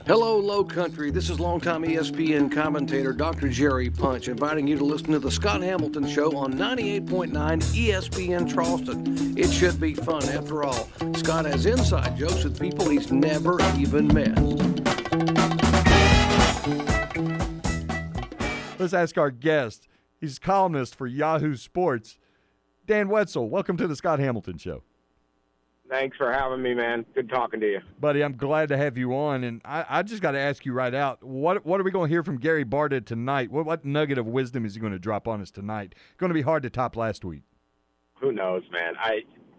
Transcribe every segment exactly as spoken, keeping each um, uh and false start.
Hello, Low Country. This is longtime E S P N commentator Doctor Jerry Punch, inviting you to listen to the Scott Hamilton Show on ninety-eight point nine E S P N Charleston. It should be fun. After all, Scott has inside jokes with people he's never even met. Let's ask our guest. He's columnist for Yahoo Sports. Dan Wetzel, welcome to the Scott Hamilton Show. Thanks for having me, man. Good talking to you. Buddy, I'm glad to have you on. And I, I just got to ask you right out, what what are we going to hear from Gary Barta tonight? What, what nugget of wisdom is he going to drop on us tonight? Going to be hard to top last week. Who knows, man? I,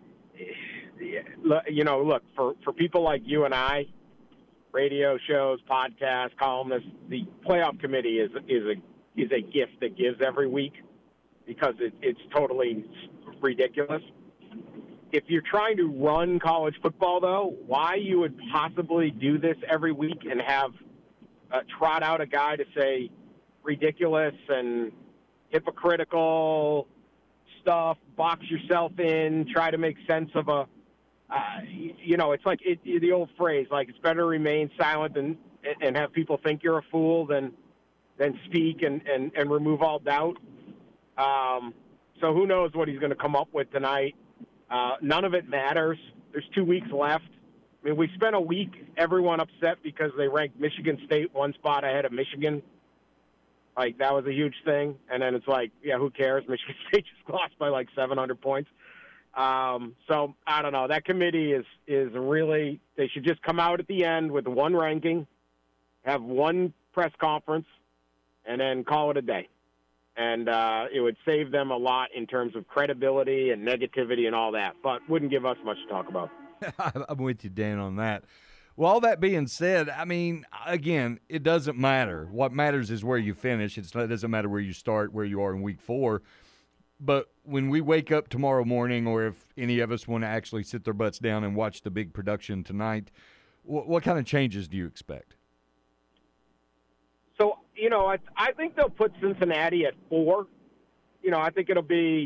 you know, look, for, for people like you and I, radio shows, podcasts, columnists, the playoff committee is is a is a gift that gives every week because it, it's totally ridiculous. If you're trying to run college football, though, why you would possibly do this every week and have uh, trot out a guy to say ridiculous and hypocritical stuff, box yourself in, try to make sense of a, uh, you know, it's like it, the old phrase, like it's better to remain silent and and have people think you're a fool than than speak and, and, and remove all doubt. Um, so who knows what he's going to come up with tonight. Uh, none of it matters. There's two weeks left. I mean, we spent a week, everyone upset because they ranked Michigan State one spot ahead of Michigan. Like, that was a huge thing. And then it's like, yeah, who cares? Michigan State just lost by like seven hundred points. Um, so, I don't know. That committee is, is really – they should just come out at the end with one ranking, have one press conference, and then call it a day. And uh, it would save them a lot in terms of credibility and negativity and all that, but wouldn't give us much to talk about. I'm with you, Dan, on that. Well, all that being said, I mean, again, it doesn't matter. What matters is where you finish. It's, it doesn't matter where you start, where you are in week four. But when we wake up tomorrow morning, or if any of us want to actually sit their butts down and watch the big production tonight, what, what kind of changes do you expect? So, you know, I, I think they'll put Cincinnati at four. You know, I think it'll be,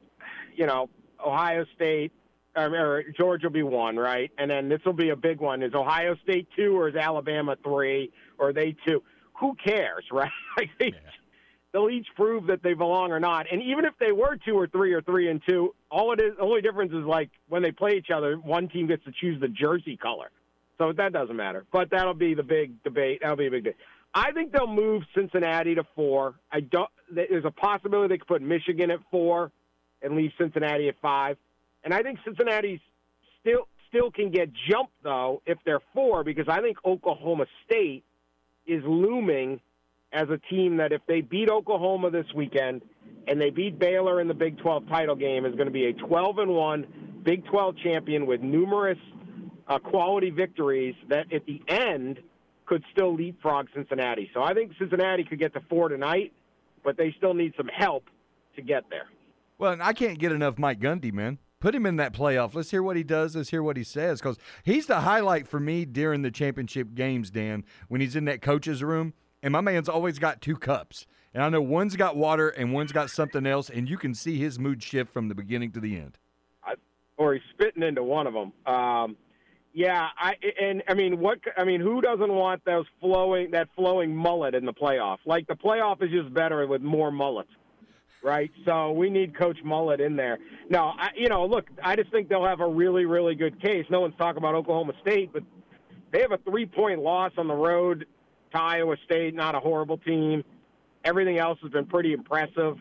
you know, Ohio State, or, or Georgia will be one, right? And then this will be a big one. Is Ohio State two, or is Alabama three, or are they two? Who cares, right? Like they, yeah. They'll each prove that they belong or not. And even if they were two or three or three and two, all it is, the only difference is, like, when they play each other, one team gets to choose the jersey color. So that doesn't matter. But that'll be the big debate. That'll be a big debate. I think they'll move Cincinnati to four. I don't. There's a possibility they could put Michigan at four and leave Cincinnati at five. And I think Cincinnati still still can get jumped, though, if they're four, because I think Oklahoma State is looming as a team that if they beat Oklahoma this weekend and they beat Baylor in the Big twelve title game, is going to be a twelve and one Big twelve champion with numerous uh, quality victories that at the end – could still leapfrog Cincinnati. So I think Cincinnati could get to four tonight, but they still need some help to get there. Well, and I can't get enough Mike Gundy, man. Put him in that playoff. Let's hear what he does. Let's hear what he says, because he's the highlight for me during the championship games, Dan, when he's in that coach's room, and my man's always got two cups. And I know one's got water and one's got something else, and you can see his mood shift from the beginning to the end. I, or he's spitting into one of them. Um, Yeah, I and I mean, what I mean, who doesn't want those flowing that flowing mullet in the playoff? Like, the playoff is just better with more mullets, right? So we need Coach Mullet in there. No, I, you know, look, I just think they'll have a really, really good case. No one's talking about Oklahoma State, but they have a three-point loss on the road to Iowa State. Not a horrible team. Everything else has been pretty impressive.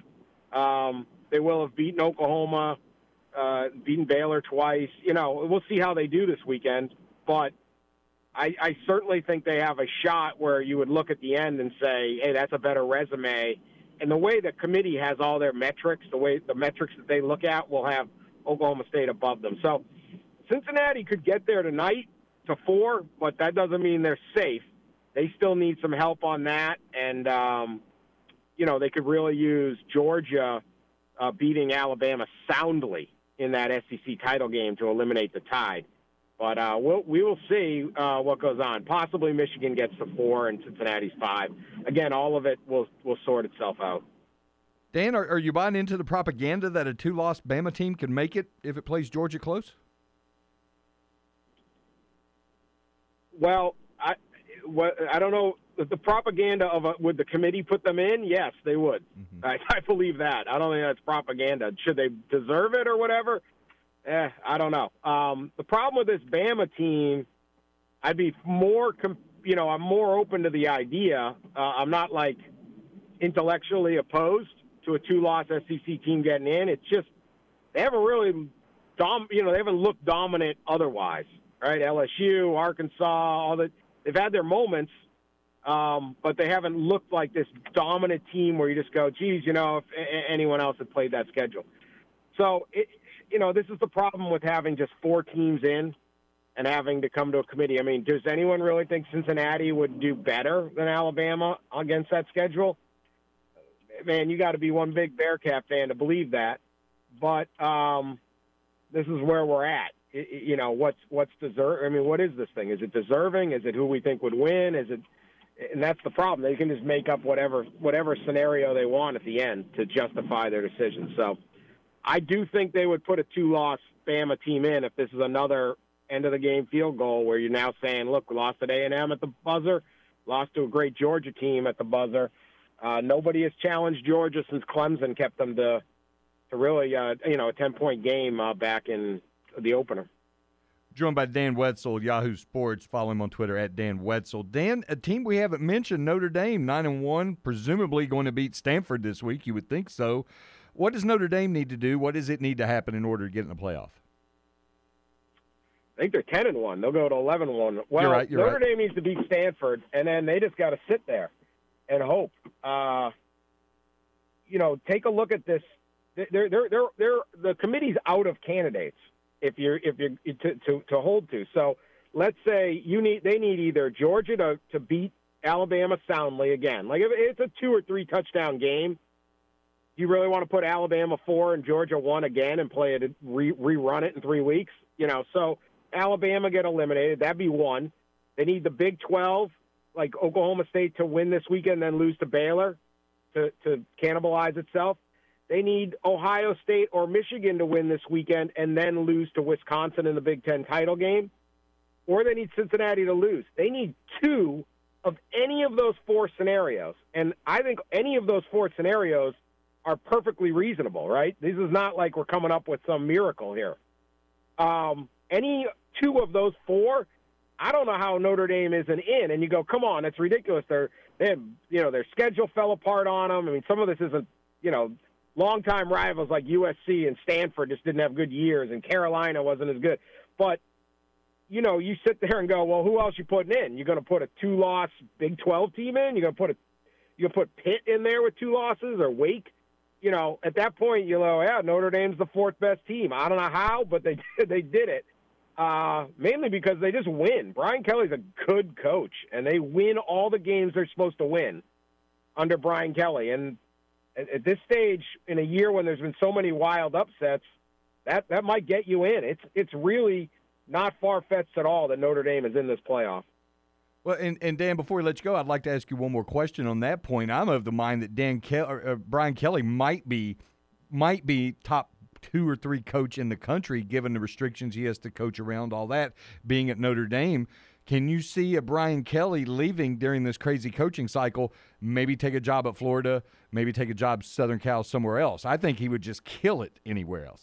Um, they will have beaten Oklahoma. Uh, beaten Baylor twice. You know, we'll see how they do this weekend. But I, I certainly think they have a shot where you would look at the end and say, hey, that's a better resume. And the way the committee has all their metrics, the way the metrics that they look at will have Oklahoma State above them. So Cincinnati could get there tonight to four, but that doesn't mean they're safe. They still need some help on that. And, um, you know, they could really use Georgia uh, beating Alabama soundly in that S E C title game to eliminate the Tide. But uh, we'll, we will see uh, what goes on. Possibly Michigan gets to four and Cincinnati's five. Again, all of it will will sort itself out. Dan, are, are you buying into the propaganda that a two-loss Bama team can make it if it plays Georgia close? Well, I, what I don't know the propaganda of a, would the committee put them in? Yes, they would. Mm-hmm. I, I believe that. I don't think that's propaganda. Should they deserve it or whatever? Eh, I don't know. Um, the problem with this Bama team, I'd be more, you know, I'm more open to the idea. Uh, I'm not like intellectually opposed to a two-loss S E C team getting in. It's just they haven't really, dom- you know, they haven't looked dominant otherwise, right? L S U, Arkansas, all that. They've had their moments, um, but they haven't looked like this dominant team where you just go, geez, you know, if a- anyone else had played that schedule. So, it, you know, this is the problem with having just four teams in and having to come to a committee. I mean, does anyone really think Cincinnati would do better than Alabama against that schedule? Man, you got to be one big Bearcat fan to believe that. But um, this is where we're at. It, you know, what's what's deserve? I mean, what is this thing? Is it deserving? Is it who we think would win? Is it? And that's the problem. They can just make up whatever whatever scenario they want at the end to justify their decision. So, I do think they would put a two-loss Bama team in if this is another end-of-the-game field goal where you're now saying, look, we lost at A and M at the buzzer, lost to a great Georgia team at the buzzer. Uh, nobody has challenged Georgia since Clemson kept them to to really, uh, you know, a ten-point game uh, back in the opener. Joined by Dan Wetzel, Yahoo Sports. Follow him on Twitter at Dan Wetzel. Dan, a team we haven't mentioned, Notre Dame, nine and one, presumably going to beat Stanford this week. You would think so. What does Notre Dame need to do? What does it need to happen in order to get in the playoff? I think they're ten and one. They'll go to eleven and one. Well, you're right, you're Notre right. Dame needs to beat Stanford, and then they just got to sit there and hope. Uh, you know, take a look at this. They're, they're, they're, they're, the committee's out of candidates if you're if you're to, to, to hold to. So let's say you need they need either Georgia to, to beat Alabama soundly again. Like if it's a two or three touchdown game, do you really want to put Alabama four and Georgia one again and play it re, rerun it in three weeks? You know, so Alabama get eliminated. That'd be one. They need the Big twelve, like Oklahoma State, to win this weekend, then lose to Baylor to, to cannibalize itself. They need Ohio State or Michigan to win this weekend and then lose to Wisconsin in the Big Ten title game. Or they need Cincinnati to lose. They need two of any of those four scenarios. And I think any of those four scenarios are perfectly reasonable, right? This is not like we're coming up with some miracle here. Um, any two of those four, I don't know how Notre Dame isn't in. And you go, come on, it's ridiculous. They're, they have, you know, their schedule fell apart on them. I mean, some of this isn't, you know, longtime rivals like U S C and Stanford just didn't have good years, and Carolina wasn't as good. But, you know, you sit there and go, well, who else you putting in? You're going to put a two-loss Big twelve team in? You're going to put a, you going to put Pitt in there with two losses or Wake? You know, at that point, you know, yeah, Notre Dame's the fourth best team. I don't know how, but they they did it. Uh, mainly because they just win. Brian Kelly's a good coach, and they win all the games they're supposed to win under Brian Kelly. And at this stage, in a year when there's been so many wild upsets, that, that might get you in. It's it's really not far-fetched at all that Notre Dame is in this playoff. Well, and, and Dan, before we let you go, I'd like to ask you one more question on that point. I'm of the mind that Dan Ke- or, or Brian Kelly might be might be top two or three coach in the country, given the restrictions he has to coach around, all that, being at Notre Dame. Can you see a Brian Kelly leaving during this crazy coaching cycle, maybe take a job at Florida, maybe take a job Southern Cal somewhere else? I think he would just kill it anywhere else.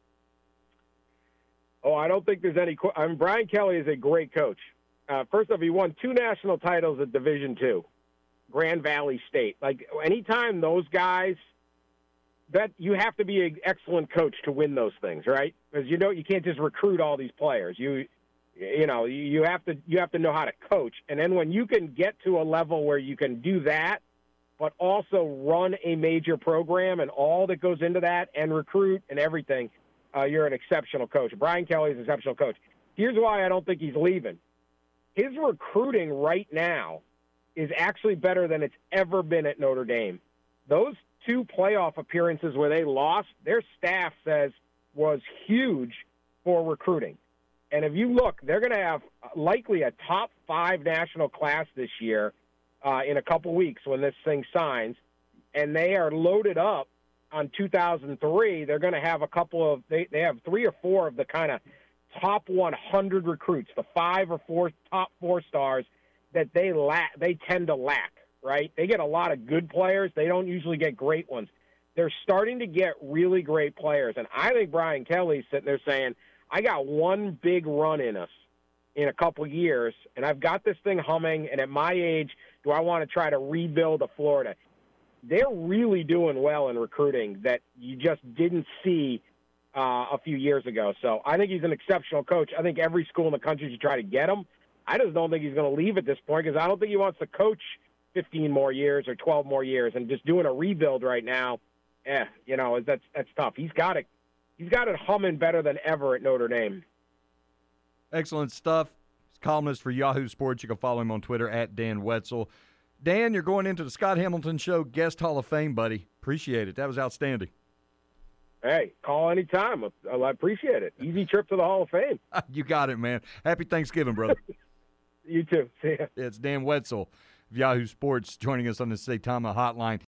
Oh, I don't think there's any – I mean, Brian Kelly is a great coach. Uh, first off, he won two national titles at Division two, Grand Valley State. Like, anytime those guys – that you have to be an excellent coach to win those things, right? Because you know you can't just recruit all these players. You – You know, you have to you have to know how to coach. And then when you can get to a level where you can do that, but also run a major program and all that goes into that and recruit and everything, uh, you're an exceptional coach. Brian Kelly's an exceptional coach. Here's why I don't think he's leaving. His recruiting right now is actually better than it's ever been at Notre Dame. Those two playoff appearances where they lost, their staff says was huge for recruiting. And if you look, they're going to have likely a top five national class this year uh, in a couple weeks when this thing signs. And they are loaded up on two thousand three. They're going to have a couple of they, – they have three or four of the kind of top one hundred recruits, the five or four top four stars that they lack. They tend to lack, right? They get a lot of good players. They don't usually get great ones. They're starting to get really great players, and I think Brian Kelly's sitting there saying, I got one big run in us in a couple years, and I've got this thing humming, and at my age, do I want to try to rebuild a Florida? They're really doing well in recruiting that you just didn't see uh, a few years ago. So I think he's an exceptional coach. I think every school in the country should try to get him. I just don't think he's going to leave at this point because I don't think he wants to coach fifteen more years or twelve more years, and just doing a rebuild right now, eh, you know, that's that's tough. He's got it. He's got it humming better than ever at Notre Dame. Excellent stuff. He's columnist for Yahoo Sports. You can follow him on Twitter at Dan Wetzel. Dan, you're going into the Scott Hamilton Show Guest Hall of Fame, buddy. Appreciate it. That was outstanding. Hey, call anytime. I appreciate it. Easy trip to the Hall of Fame. You got it, man. Happy Thanksgiving, brother. You too. See ya. It's Dan Wetzel of Yahoo Sports joining us on the Saitama Hotline.